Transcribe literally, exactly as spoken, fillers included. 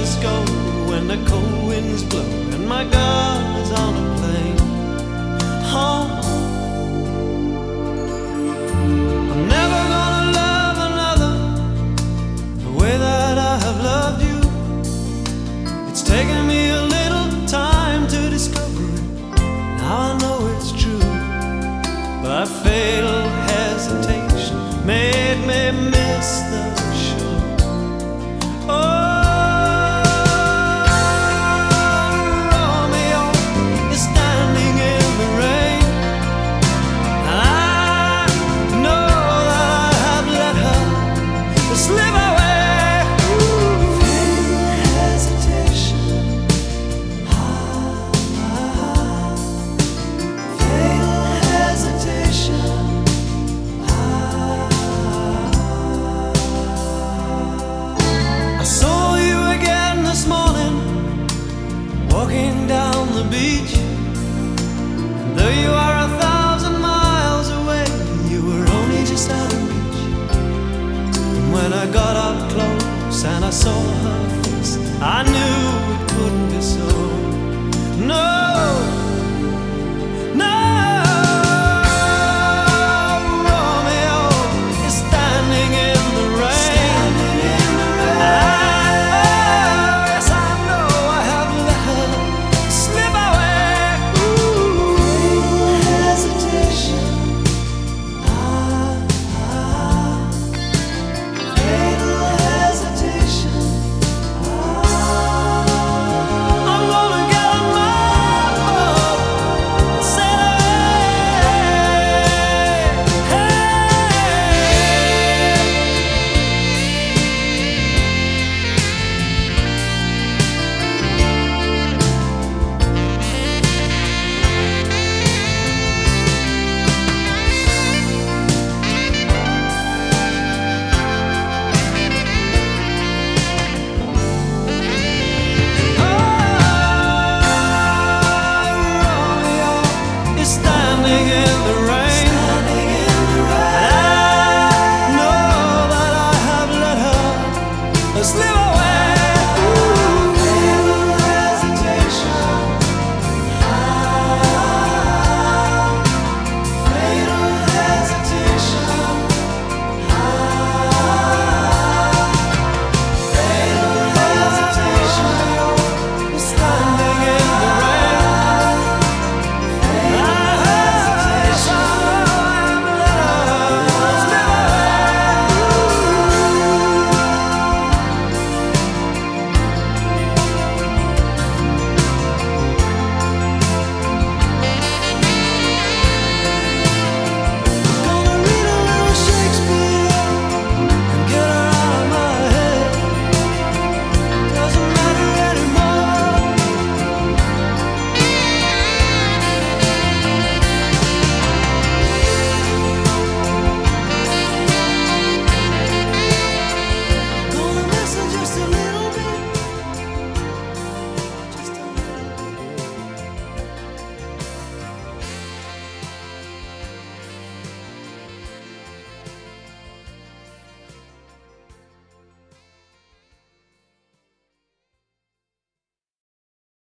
wishes go when the cold winds blow and my girl is on a plane home. I'm never gonna love another the way that I have loved you. It's taken me a little time to discover it. Now I know it's true, but fatal hesitation made me miss the show. Oh, Romeo is standing in the rain, and I know that I have let her slip away. Fatal hesitation. Ah, ah, fatal hesitation. I saw you again this morning, walking down the beach. And though you are a thousand miles away, you were only just out of reach. And when I got up close and I saw her face, I knew it couldn't be so.